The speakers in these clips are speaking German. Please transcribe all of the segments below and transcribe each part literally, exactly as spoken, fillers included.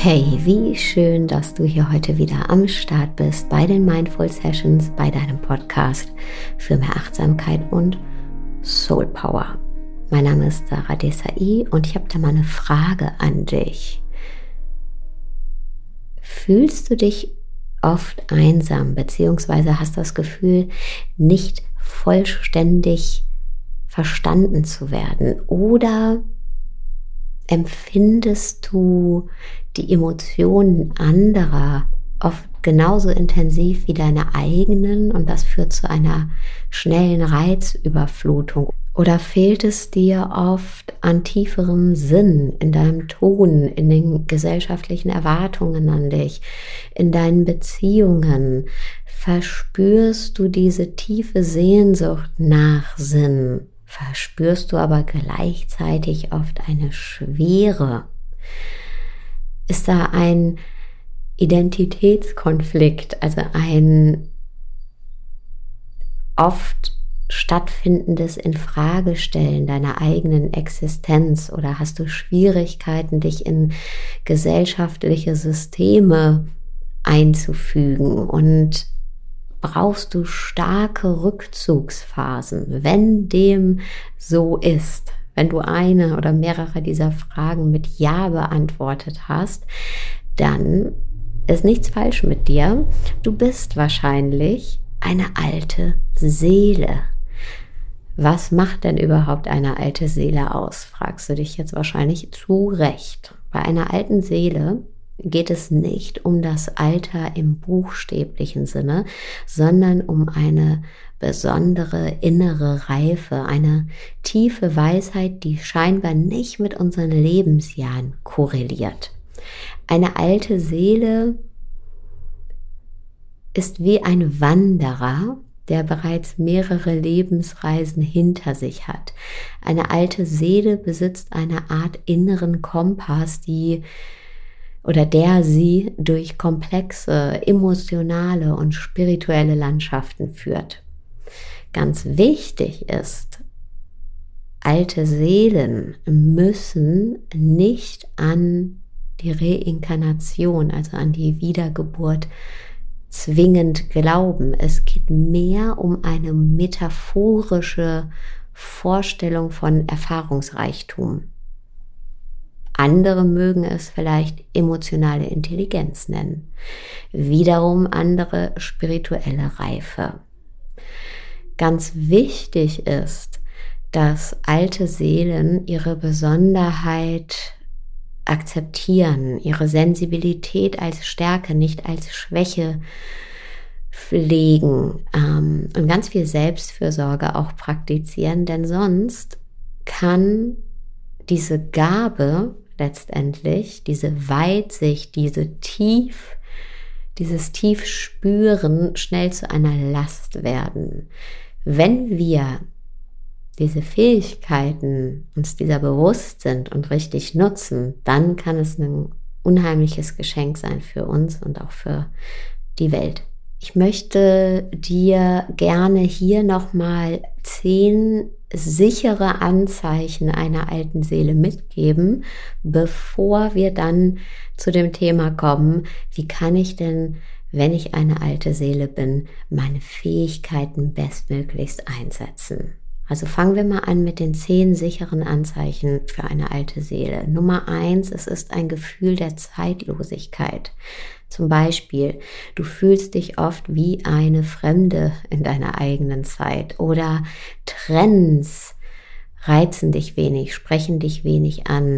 Hey, wie schön, dass du hier heute wieder am Start bist bei den Mindful Sessions, bei deinem Podcast für mehr Achtsamkeit und Soul Power. Mein Name ist Sarah Desai und ich habe da mal eine Frage an dich. Fühlst du dich oft einsam, beziehungsweise hast das Gefühl, nicht vollständig verstanden zu werden? Oder empfindest du die Emotionen anderer oft genauso intensiv wie deine eigenen und das führt zu einer schnellen Reizüberflutung? Oder fehlt es dir oft an tieferem Sinn in deinem Ton, in den gesellschaftlichen Erwartungen an dich, in deinen Beziehungen? Verspürst du diese tiefe Sehnsucht nach Sinn? Verspürst du aber gleichzeitig oft eine Schwere? Ist da ein Identitätskonflikt, also ein oft stattfindendes Infragestellen deiner eigenen Existenz, oder hast du Schwierigkeiten, dich in gesellschaftliche Systeme einzufügen und brauchst du starke Rückzugsphasen? Wenn dem so ist, wenn du eine oder mehrere dieser Fragen mit Ja beantwortet hast, dann ist nichts falsch mit dir. Du bist wahrscheinlich eine alte Seele. Was macht denn überhaupt eine alte Seele aus, fragst du dich jetzt wahrscheinlich zu Recht. Bei einer alten Seele geht es nicht um das Alter im buchstäblichen Sinne, sondern um eine besondere innere Reife, eine tiefe Weisheit, die scheinbar nicht mit unseren Lebensjahren korreliert. Eine alte Seele ist wie ein Wanderer, der bereits mehrere Lebensreisen hinter sich hat. Eine alte Seele besitzt eine Art inneren Kompass, die oder der sie durch komplexe, emotionale und spirituelle Landschaften führt. Ganz wichtig ist, alte Seelen müssen nicht an die Reinkarnation, also an die Wiedergeburt, zwingend glauben. Es geht mehr um eine metaphorische Vorstellung von Erfahrungsreichtum. Andere mögen es vielleicht emotionale Intelligenz nennen. Wiederum andere spirituelle Reife. Ganz wichtig ist, dass alte Seelen ihre Besonderheit akzeptieren, ihre Sensibilität als Stärke, nicht als Schwäche pflegen ähm, und ganz viel Selbstfürsorge auch praktizieren, denn sonst kann diese Gabe letztendlich, diese Weitsicht, diese Tief, dieses Tiefspüren schnell zu einer Last werden. Wenn wir diese Fähigkeiten uns dieser bewusst sind und richtig nutzen, dann kann es ein unheimliches Geschenk sein für uns und auch für die Welt. Ich möchte dir gerne hier nochmal zehn sichere Anzeichen einer alten Seele mitgeben, bevor wir dann zu dem Thema kommen, wie kann ich denn, wenn ich eine alte Seele bin, meine Fähigkeiten bestmöglichst einsetzen. Also fangen wir mal an mit den zehn sicheren Anzeichen für eine alte Seele. Nummer eins, es ist ein Gefühl der Zeitlosigkeit. Zum Beispiel, du fühlst dich oft wie eine Fremde in deiner eigenen Zeit oder Trends reizen dich wenig, sprechen dich wenig an.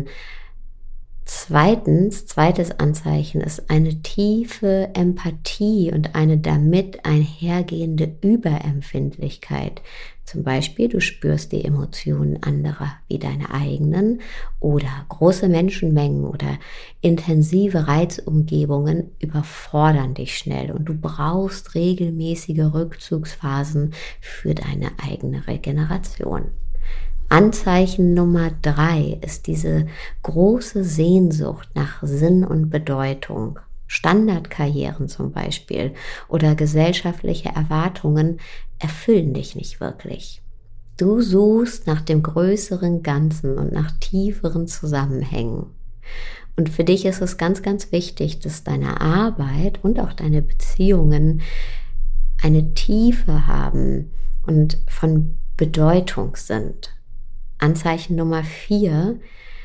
Zweitens, zweites Anzeichen ist eine tiefe Empathie und eine damit einhergehende Überempfindlichkeit. Zum Beispiel, du spürst die Emotionen anderer wie deine eigenen oder große Menschenmengen oder intensive Reizumgebungen überfordern dich schnell und du brauchst regelmäßige Rückzugsphasen für deine eigene Regeneration. Anzeichen Nummer drei ist diese große Sehnsucht nach Sinn und Bedeutung. Standardkarrieren zum Beispiel oder gesellschaftliche Erwartungen erfüllen dich nicht wirklich. Du suchst nach dem größeren Ganzen und nach tieferen Zusammenhängen. Und für dich ist es ganz, ganz wichtig, dass deine Arbeit und auch deine Beziehungen eine Tiefe haben und von Bedeutung sind. Anzeichen Nummer vier,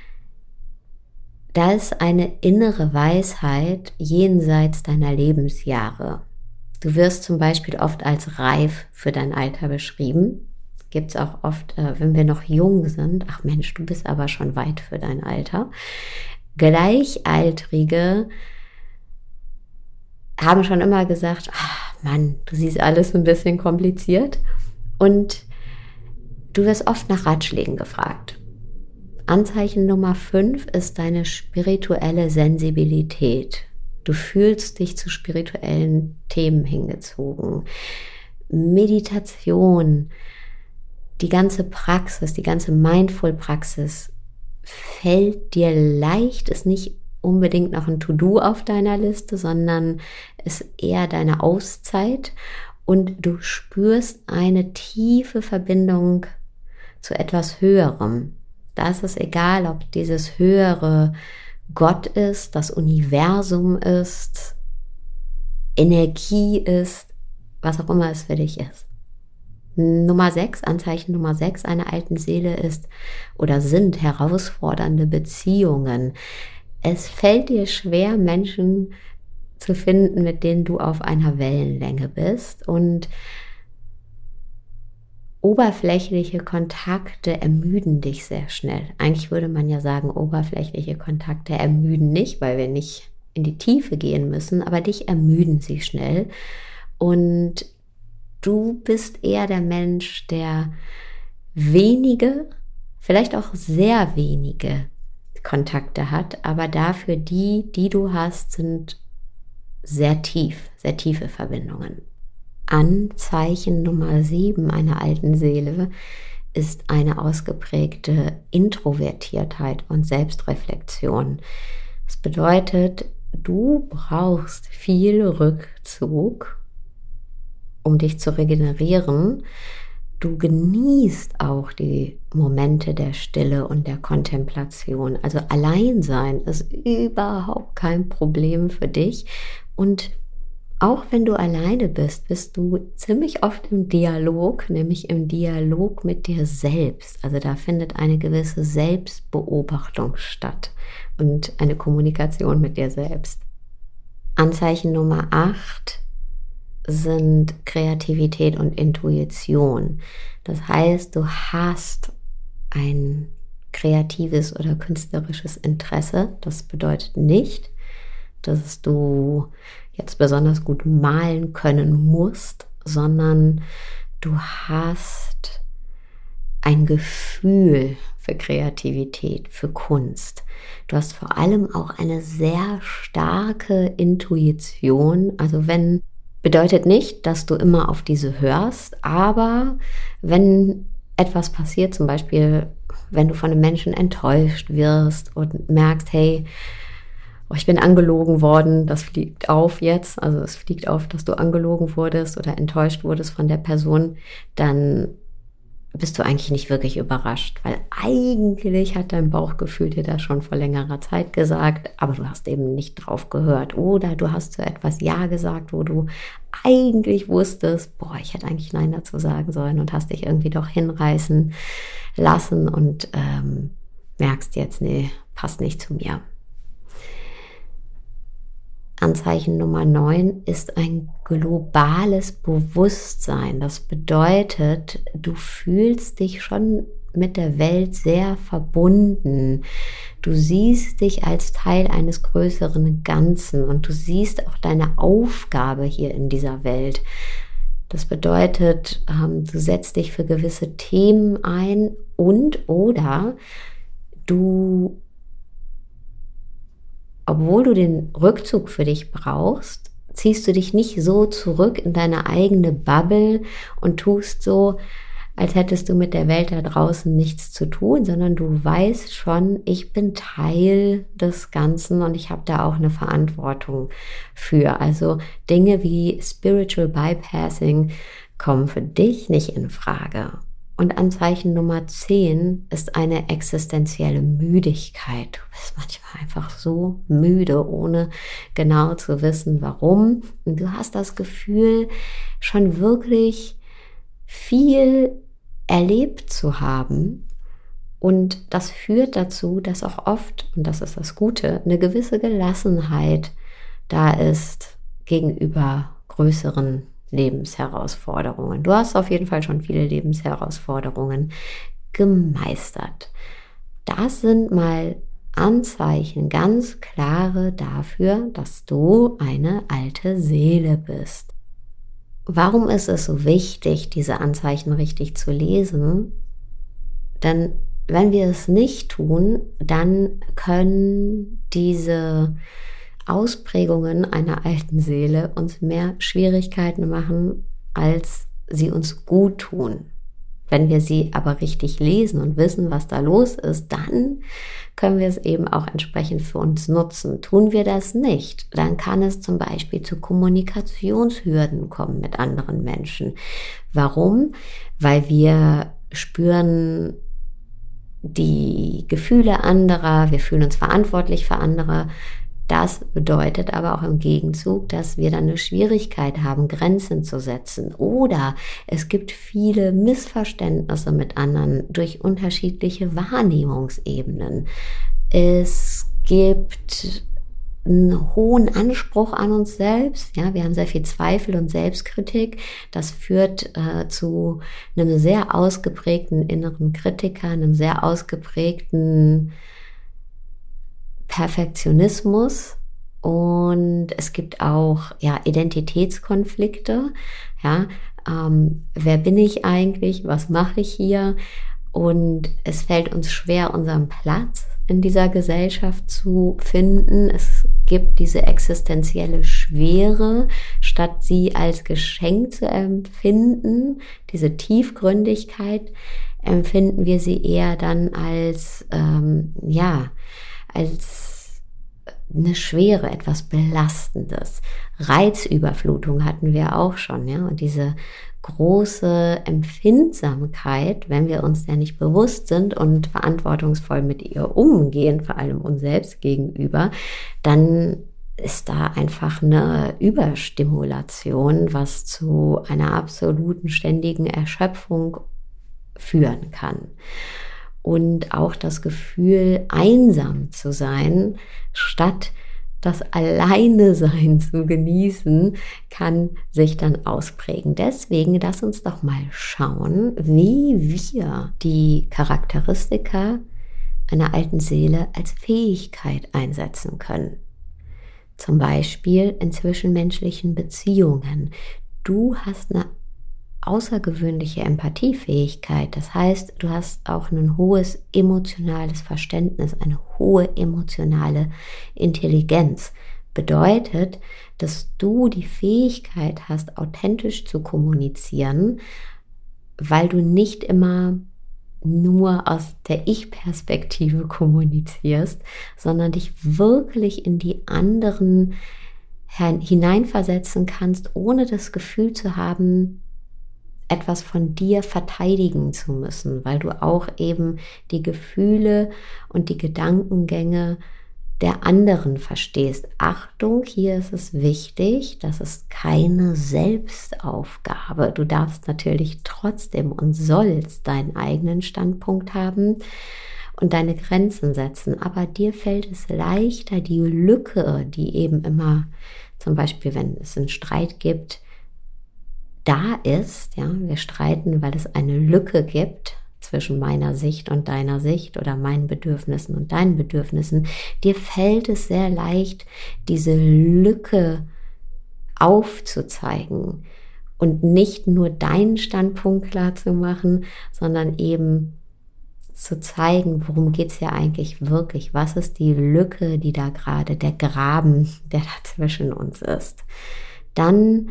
da ist eine innere Weisheit jenseits deiner Lebensjahre. Du wirst zum Beispiel oft als reif für dein Alter beschrieben. Gibt es auch oft, äh, wenn wir noch jung sind, ach Mensch, du bist aber schon weit für dein Alter. Gleichaltrige haben schon immer gesagt, ach Mann, du siehst alles ein bisschen kompliziert. Und du wirst oft nach Ratschlägen gefragt. Anzeichen Nummer fünf ist deine spirituelle Sensibilität. Du fühlst dich zu spirituellen Themen hingezogen. Meditation, die ganze Praxis, die ganze Mindful-Praxis fällt dir leicht, ist nicht unbedingt noch ein To-Do auf deiner Liste, sondern ist eher deine Auszeit und du spürst eine tiefe Verbindung zu etwas Höherem. Da ist es egal, ob dieses Höhere Gott ist, das Universum ist, Energie ist, was auch immer es für dich ist. Nummer sechs, Anzeichen Nummer sechs einer alten Seele ist oder sind herausfordernde Beziehungen. Es fällt dir schwer, Menschen zu finden, mit denen du auf einer Wellenlänge bist, und oberflächliche Kontakte ermüden dich sehr schnell. Eigentlich würde man ja sagen, oberflächliche Kontakte ermüden nicht, weil wir nicht in die Tiefe gehen müssen, aber dich ermüden sie schnell. Und du bist eher der Mensch, der wenige, vielleicht auch sehr wenige Kontakte hat, aber dafür die, die du hast, sind sehr tief, sehr tiefe Verbindungen. Anzeichen Nummer sieben einer alten Seele ist eine ausgeprägte Introvertiertheit und Selbstreflexion. Das bedeutet, du brauchst viel Rückzug, um dich zu regenerieren. Du genießt auch die Momente der Stille und der Kontemplation. Also Alleinsein ist überhaupt kein Problem für dich. Und auch wenn du alleine bist, bist du ziemlich oft im Dialog, nämlich im Dialog mit dir selbst. Also da findet eine gewisse Selbstbeobachtung statt und eine Kommunikation mit dir selbst. Anzeichen Nummer acht sind Kreativität und Intuition. Das heißt, du hast ein kreatives oder künstlerisches Interesse. Das bedeutet nicht, dass du jetzt besonders gut malen können musst, sondern du hast ein Gefühl für Kreativität, für Kunst. Du hast vor allem auch eine sehr starke Intuition. Also wenn, bedeutet nicht, dass du immer auf diese hörst, aber wenn etwas passiert, zum Beispiel, wenn du von einem Menschen enttäuscht wirst und merkst, hey, ich bin angelogen worden, das fliegt auf jetzt, also es fliegt auf, dass du angelogen wurdest oder enttäuscht wurdest von der Person, dann bist du eigentlich nicht wirklich überrascht, weil eigentlich hat dein Bauchgefühl dir das schon vor längerer Zeit gesagt, aber du hast eben nicht drauf gehört. Oder du hast zu etwas Ja gesagt, wo du eigentlich wusstest, boah, ich hätte eigentlich Nein dazu sagen sollen, und hast dich irgendwie doch hinreißen lassen und ähm, merkst jetzt, nee, passt nicht zu mir. Anzeichen Nummer neun ist ein globales Bewusstsein. Das bedeutet, du fühlst dich schon mit der Welt sehr verbunden. Du siehst dich als Teil eines größeren Ganzen und du siehst auch deine Aufgabe hier in dieser Welt. Das bedeutet, du setzt dich für gewisse Themen ein und oder du, obwohl du den Rückzug für dich brauchst, ziehst du dich nicht so zurück in deine eigene Bubble und tust so, als hättest du mit der Welt da draußen nichts zu tun, sondern du weißt schon, ich bin Teil des Ganzen und ich habe da auch eine Verantwortung für. Also Dinge wie Spiritual Bypassing kommen für dich nicht in Frage. Und Anzeichen Nummer zehn ist eine existenzielle Müdigkeit. Du bist manchmal einfach so müde, ohne genau zu wissen, warum. Und du hast das Gefühl, schon wirklich viel erlebt zu haben. Und das führt dazu, dass auch oft, und das ist das Gute, eine gewisse Gelassenheit da ist gegenüber größeren Lebensherausforderungen. Du hast auf jeden Fall schon viele Lebensherausforderungen gemeistert. Das sind mal Anzeichen, ganz klare dafür, dass du eine alte Seele bist. Warum ist es so wichtig, diese Anzeichen richtig zu lesen? Denn wenn wir es nicht tun, dann können diese Ausprägungen einer alten Seele uns mehr Schwierigkeiten machen, als sie uns gut tun. Wenn wir sie aber richtig lesen und wissen, was da los ist, dann können wir es eben auch entsprechend für uns nutzen. Tun wir das nicht, dann kann es zum Beispiel zu Kommunikationshürden kommen mit anderen Menschen. Warum? Weil wir spüren die Gefühle anderer, wir fühlen uns verantwortlich für andere. Das bedeutet aber auch im Gegenzug, dass wir dann eine Schwierigkeit haben, Grenzen zu setzen. Oder es gibt viele Missverständnisse mit anderen durch unterschiedliche Wahrnehmungsebenen. Es gibt einen hohen Anspruch an uns selbst. Ja, wir haben sehr viel Zweifel und Selbstkritik. Das führt äh, zu einem sehr ausgeprägten inneren Kritiker, einem sehr ausgeprägten Perfektionismus, und es gibt auch ja Identitätskonflikte. Ja, ähm, wer bin ich eigentlich? Was mache ich hier? Und es fällt uns schwer, unseren Platz in dieser Gesellschaft zu finden. Es gibt diese existenzielle Schwere, statt sie als Geschenk zu empfinden, diese Tiefgründigkeit, empfinden wir sie eher dann als ähm, ja als eine Schwere, etwas Belastendes. Reizüberflutung hatten wir auch schon, ja, und diese große Empfindsamkeit, wenn wir uns der nicht bewusst sind und verantwortungsvoll mit ihr umgehen, vor allem uns selbst gegenüber, dann ist da einfach eine Überstimulation, was zu einer absoluten ständigen Erschöpfung führen kann. Und auch das Gefühl, einsam zu sein, statt das Alleine-Sein zu genießen, kann sich dann ausprägen. Deswegen lass uns doch mal schauen, wie wir die Charakteristika einer alten Seele als Fähigkeit einsetzen können. Zum Beispiel in zwischenmenschlichen Beziehungen. Du hast eine außergewöhnliche Empathiefähigkeit. Das heißt, du hast auch ein hohes emotionales Verständnis, eine hohe emotionale Intelligenz. Bedeutet, dass du die Fähigkeit hast, authentisch zu kommunizieren, weil du nicht immer nur aus der Ich-Perspektive kommunizierst, sondern dich wirklich in die anderen hineinversetzen kannst, ohne das Gefühl zu haben, etwas von dir verteidigen zu müssen, weil du auch eben die Gefühle und die Gedankengänge der anderen verstehst. Achtung, hier ist es wichtig, das ist keine Selbstaufgabe. Du darfst natürlich trotzdem und sollst deinen eigenen Standpunkt haben und deine Grenzen setzen, aber dir fällt es leichter, die Lücke, die eben immer, zum Beispiel wenn es einen Streit gibt, da ist, ja, wir streiten, weil es eine Lücke gibt zwischen meiner Sicht und deiner Sicht oder meinen Bedürfnissen und deinen Bedürfnissen, dir fällt es sehr leicht, diese Lücke aufzuzeigen und nicht nur deinen Standpunkt klar zu machen, sondern eben zu zeigen, worum geht's ja eigentlich wirklich, was ist die Lücke, die da gerade, der Graben, der da zwischen uns ist. Dann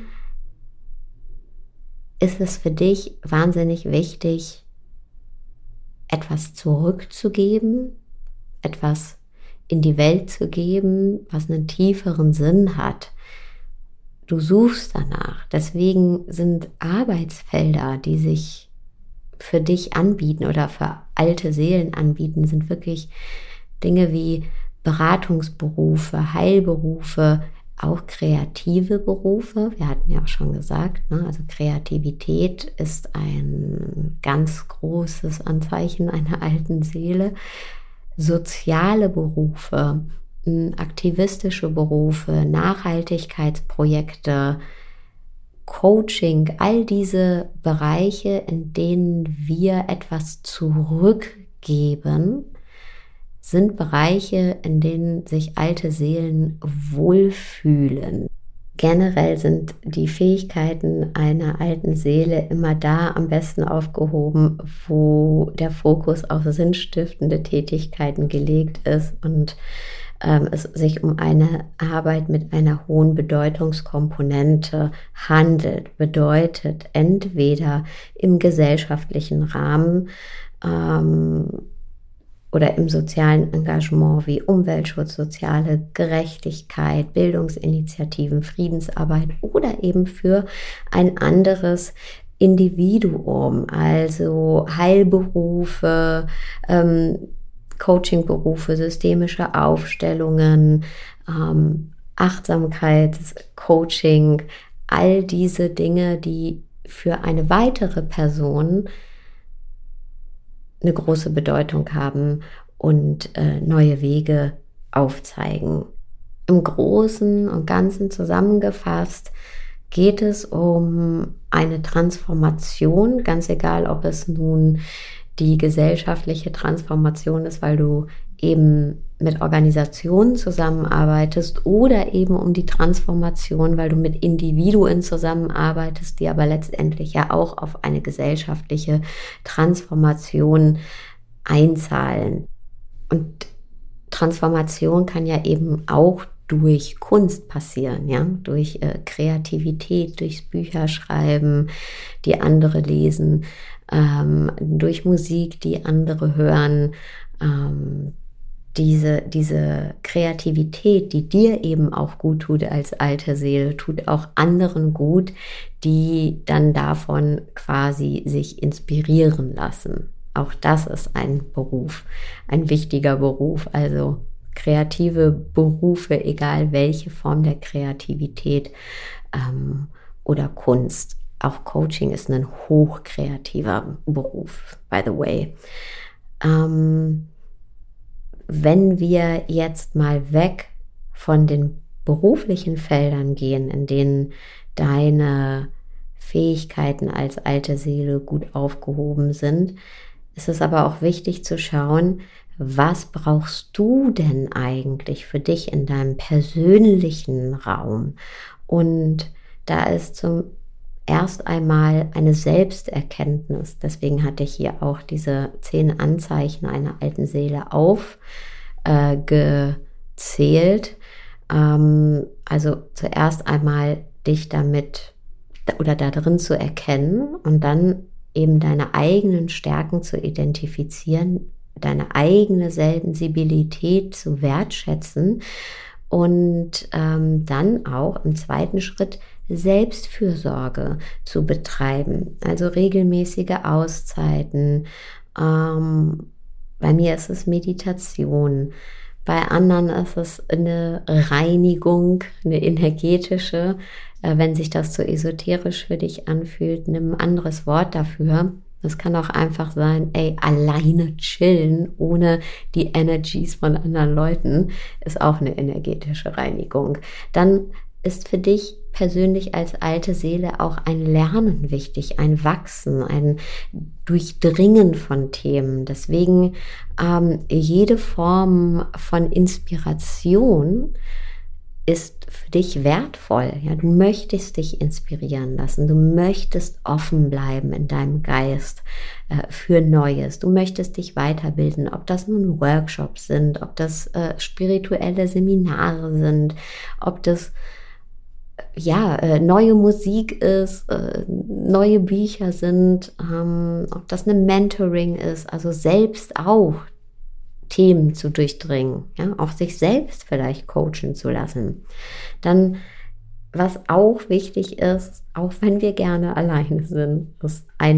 ist es für dich wahnsinnig wichtig, etwas zurückzugeben, etwas in die Welt zu geben, was einen tieferen Sinn hat. Du suchst danach. Deswegen sind Arbeitsfelder, die sich für dich anbieten oder für alte Seelen anbieten, sind wirklich Dinge wie Beratungsberufe, Heilberufe, auch kreative Berufe. Wir hatten ja auch schon gesagt, ne? Also Kreativität ist ein ganz großes Anzeichen einer alten Seele. Soziale Berufe, aktivistische Berufe, Nachhaltigkeitsprojekte, Coaching, all diese Bereiche, in denen wir etwas zurückgeben, sind Bereiche, in denen sich alte Seelen wohlfühlen. Generell sind die Fähigkeiten einer alten Seele immer da am besten aufgehoben, wo der Fokus auf sinnstiftende Tätigkeiten gelegt ist und ähm, es sich um eine Arbeit mit einer hohen Bedeutungskomponente handelt. Bedeutet entweder im gesellschaftlichen Rahmen ähm, oder im sozialen Engagement wie Umweltschutz, soziale Gerechtigkeit, Bildungsinitiativen, Friedensarbeit oder eben für ein anderes Individuum, also Heilberufe, ähm, Coachingberufe, systemische Aufstellungen, ähm, Achtsamkeitscoaching, all diese Dinge, die für eine weitere Person eine große Bedeutung haben und äh, neue Wege aufzeigen. Im Großen und Ganzen zusammengefasst geht es um eine Transformation, ganz egal, ob es nun die gesellschaftliche Transformation ist, weil du eben mit Organisationen zusammenarbeitest, oder eben um die Transformation, weil du mit Individuen zusammenarbeitest, die aber letztendlich ja auch auf eine gesellschaftliche Transformation einzahlen. Und Transformation kann ja eben auch durch Kunst passieren, ja, durch äh, Kreativität, durchs Bücherschreiben, die andere lesen, ähm, durch Musik, die andere hören, ähm, diese, diese Kreativität, die dir eben auch gut tut als alte Seele, tut auch anderen gut, die dann davon quasi sich inspirieren lassen. Auch das ist ein Beruf, ein wichtiger Beruf, also kreative Berufe, egal welche Form der Kreativität ähm, oder Kunst. Auch Coaching ist ein hochkreativer Beruf, by the way. Ähm, wenn wir jetzt mal weg von den beruflichen Feldern gehen, in denen deine Fähigkeiten als alte Seele gut aufgehoben sind, ist es aber auch wichtig zu schauen, was brauchst du denn eigentlich für dich in deinem persönlichen Raum? Und da ist zum erst einmal eine Selbsterkenntnis. Deswegen hatte ich hier auch diese zehn Anzeichen einer alten Seele aufgezählt. Äh, ähm, also zuerst einmal dich damit oder da drin zu erkennen und dann eben deine eigenen Stärken zu identifizieren, deine eigene Sensibilität zu wertschätzen und ähm, dann auch im zweiten Schritt Selbstfürsorge zu betreiben, also regelmäßige Auszeiten. Ähm, bei mir ist es Meditation, bei anderen ist es eine Reinigung, eine energetische. Äh, wenn sich das zu esoterisch für dich anfühlt, nimm ein anderes Wort dafür. Es kann auch einfach sein, ey, alleine chillen, ohne die Energies von anderen Leuten, ist auch eine energetische Reinigung. Dann ist für dich persönlich als alte Seele auch ein Lernen wichtig, ein Wachsen, ein Durchdringen von Themen. Deswegen ähm, jede Form von Inspiration ist für dich wertvoll. Ja, du möchtest dich inspirieren lassen, du möchtest offen bleiben in deinem Geist äh, für Neues, du möchtest dich weiterbilden, ob das nun Workshops sind, ob das äh, spirituelle Seminare sind, ob das ja, äh, neue Musik ist, äh, neue Bücher sind, ähm, ob das eine Mentoring ist, also selbst auch Themen zu durchdringen, ja, auch sich selbst vielleicht coachen zu lassen. Dann, was auch wichtig ist, auch wenn wir gerne alleine sind, ist ein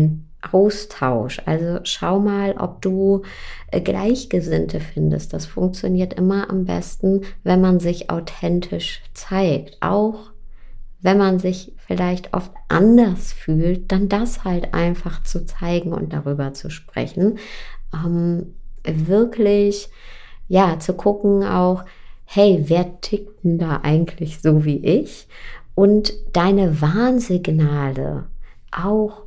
Austausch. Also schau mal, ob du äh, Gleichgesinnte findest. Das funktioniert immer am besten, wenn man sich authentisch zeigt. Auch wenn man sich vielleicht oft anders fühlt, dann das halt einfach zu zeigen und darüber zu sprechen. Ähm, wirklich, ja, zu gucken auch, hey, wer tickt denn da eigentlich so wie ich? Und deine Warnsignale auch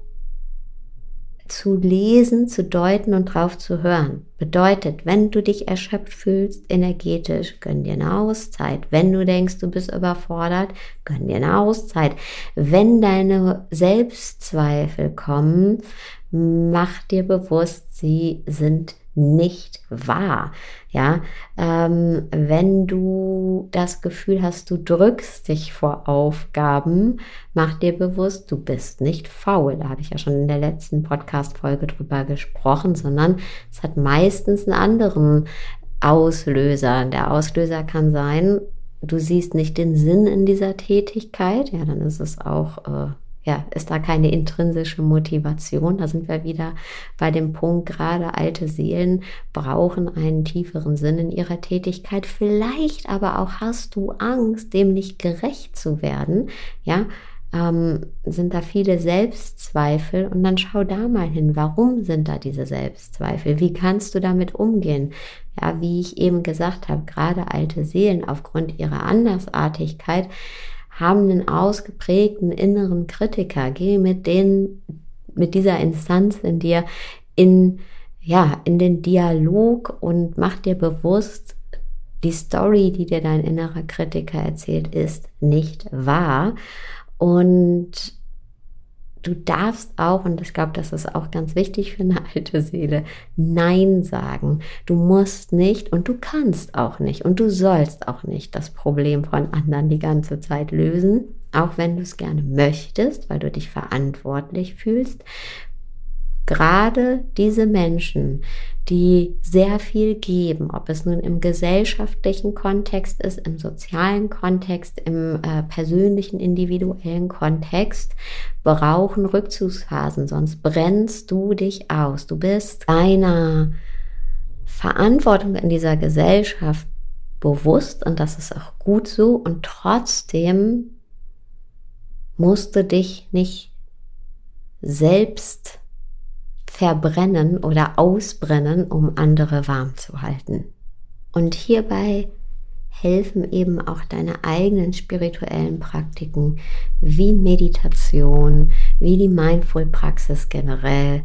zu lesen, zu deuten und drauf zu hören. Bedeutet, wenn du dich erschöpft fühlst, energetisch, gönn dir eine Auszeit. Wenn du denkst, du bist überfordert, gönn dir eine Auszeit. Wenn deine Selbstzweifel kommen, mach dir bewusst, sie sind nicht wahr. Ja, ähm, wenn du das Gefühl hast, du drückst dich vor Aufgaben, mach dir bewusst, du bist nicht faul. Da habe ich ja schon in der letzten Podcast-Folge drüber gesprochen, sondern es hat meistens einen anderen Auslöser. Der Auslöser kann sein, du siehst nicht den Sinn in dieser Tätigkeit. Ja, dann ist es auch äh, Ja, ist da keine intrinsische Motivation. Da sind wir wieder bei dem Punkt, gerade alte Seelen brauchen einen tieferen Sinn in ihrer Tätigkeit. Vielleicht aber auch hast du Angst, dem nicht gerecht zu werden. Ja, ähm, sind da viele Selbstzweifel und dann schau da mal hin. Warum sind da diese Selbstzweifel? Wie kannst du damit umgehen? Ja, wie ich eben gesagt habe, gerade alte Seelen aufgrund ihrer Andersartigkeit haben einen ausgeprägten inneren Kritiker. Geh mit denen, mit dieser Instanz in dir in, ja, in den Dialog und mach dir bewusst, die Story, die dir dein innerer Kritiker erzählt, ist nicht wahr. Und du darfst auch, und ich glaube, das ist auch ganz wichtig für eine alte Seele, Nein sagen. Du musst nicht und du kannst auch nicht und du sollst auch nicht das Problem von anderen die ganze Zeit lösen, auch wenn du es gerne möchtest, weil du dich verantwortlich fühlst. Gerade diese Menschen, die sehr viel geben, ob es nun im gesellschaftlichen Kontext ist, im sozialen Kontext, im äh, persönlichen, individuellen Kontext, brauchen Rückzugsphasen, sonst brennst du dich aus. Du bist deiner Verantwortung in dieser Gesellschaft bewusst und das ist auch gut so und trotzdem musst du dich nicht selbst verbrennen oder ausbrennen, um andere warm zu halten. Und hierbei helfen eben auch deine eigenen spirituellen Praktiken wie Meditation, wie die Mindful-Praxis generell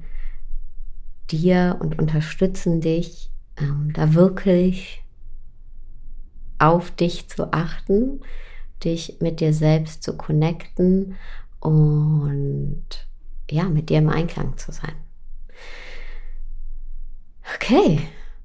dir und unterstützen dich, ähm, da wirklich auf dich zu achten, dich mit dir selbst zu connecten und ja, mit dir im Einklang zu sein. Okay,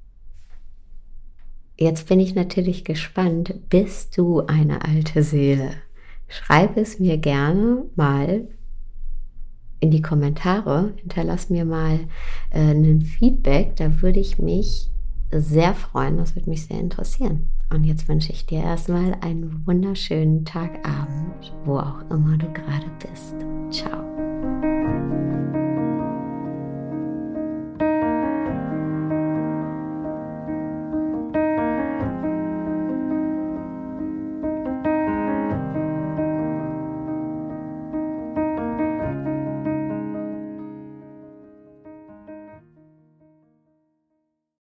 jetzt bin ich natürlich gespannt, bist du eine alte Seele? Schreib es mir gerne mal in die Kommentare, hinterlass mir mal äh, ein Feedback, da würde ich mich sehr freuen, das würde mich sehr interessieren. Und jetzt wünsche ich dir erstmal einen wunderschönen Tagabend, wo auch immer du gerade bist. Ciao.